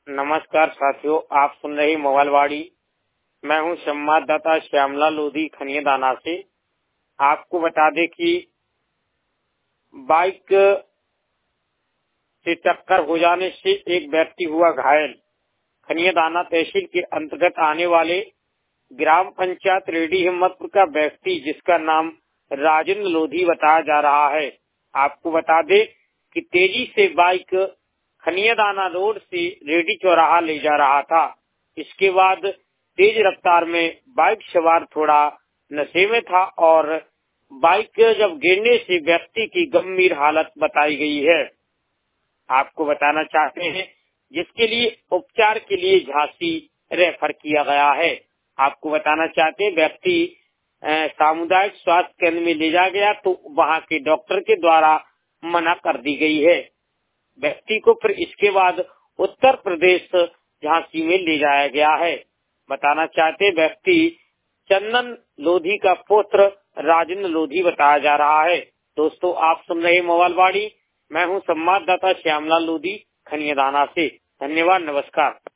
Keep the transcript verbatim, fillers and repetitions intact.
नमस्कार साथियों, आप सुन रहे मोबाइलवाड़ी। मैं हूं संवाददाता श्यामलाल लोधी खनियादाना से। आपको बता दें कि बाइक से टक्कर हो जाने से एक व्यक्ति हुआ घायल। खनियादाना तहसील के अंतर्गत आने वाले ग्राम पंचायत रेडी हिम्मतपुर का व्यक्ति, जिसका नाम राजेंद्र लोधी बताया जा रहा है। आपको बता दें कि तेजी से बाइक खनियादाना रोड से रेडी चौराहा ले जा रहा था। इसके बाद तेज रफ्तार में बाइक सवार थोड़ा नशे में था और बाइक जब गिरने से व्यक्ति की गंभीर हालत बताई गई है। आपको बताना चाहते हैं, जिसके लिए उपचार के लिए झांसी रेफर किया गया है। आपको बताना चाहते हैं, व्यक्ति सामुदायिक स्वास्थ्य केंद्र में ले जाया गया तो वहां के डॉक्टर के द्वारा मना कर दी गई है। व्यक्ति को फिर इसके बाद उत्तर प्रदेश झांसी में ले जाया गया है। बताना चाहते व्यक्ति चंदन लोधी का पुत्र राजेंद्र लोधी बताया जा रहा है। दोस्तों, आप सुन रहे मोबाइलवाड़ी। मैं हूं संवाददाता श्यामलाल लोधी खनियादाना से। धन्यवाद, नमस्कार।